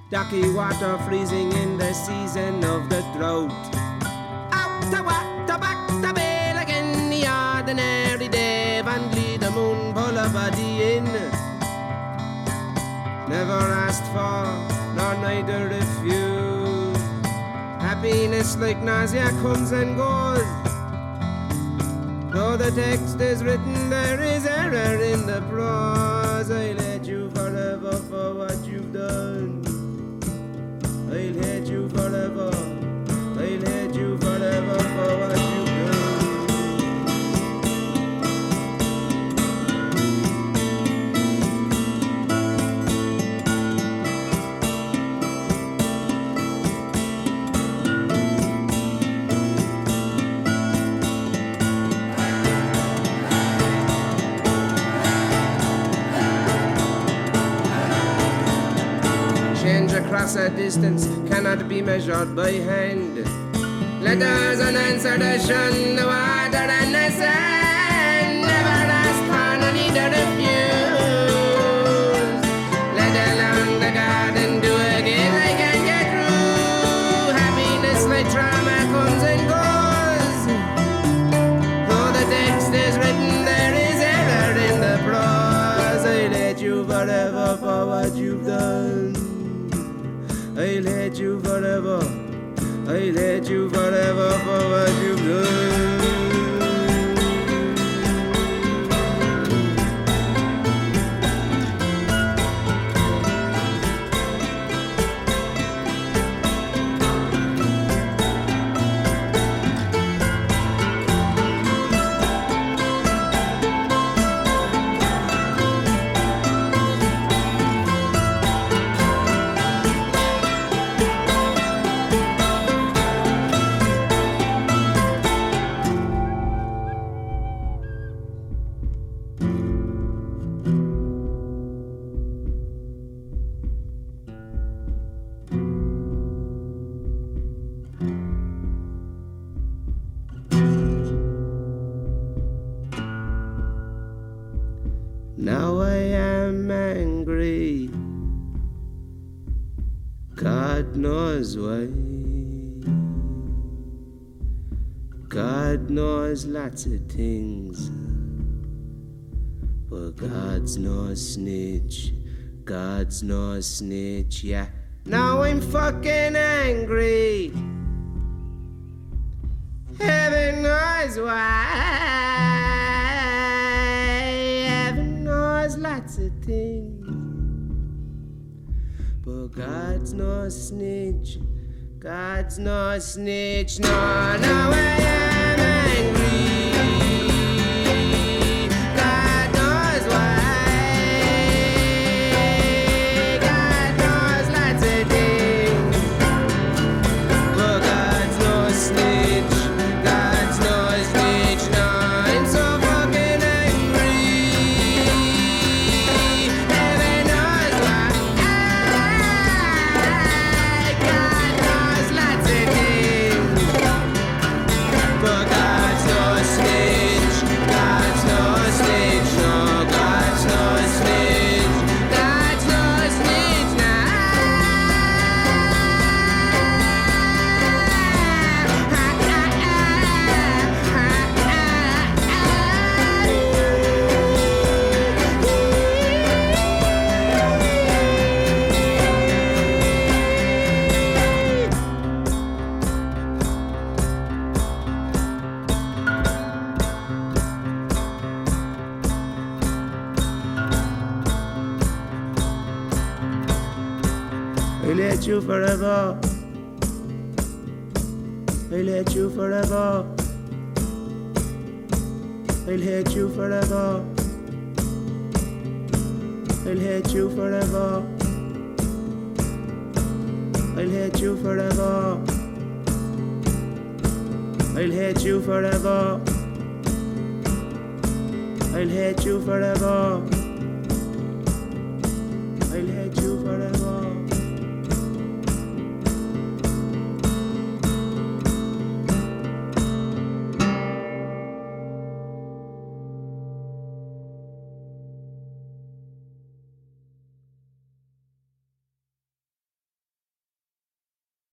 Ducky water freezing in the season of the drought. Out to what the back to bail again the ordinary day and lead the moon pull a body in. Never asked for, nor neither refused. Happiness like nausea comes and goes. Though the text is written, there is error in the prose. I'll hate you forever for what you've done. I'll hate you forever. I'll hate you forever for what you've done. Across a distance cannot be measured by hand. Letters unanswered shun the water and the sand. Never asked for none either refuse. Let alone the garden do again I can get through. Happiness like trauma comes and goes. Though the text is written there is error in the prose. I'll hate you forever for what you've done. I'll hate you forever. I'll hate you forever for what you've done. Now I am angry, God knows why. God knows lots of things, but God's no snitch. God's no snitch, yeah. Now I'm fucking angry. Heaven knows why. Lots of things, but God's no snitch. God's no snitch. No, now I am angry. God knows why. God knows lots of things, but God's no snitch. God's no snitch. No, I'm so fucking angry. I'll hate you forever. I'll hate you forever. I'll hate you forever. I'll hate you forever. I'll hate you forever. I'll hate you forever. I'll hate you forever.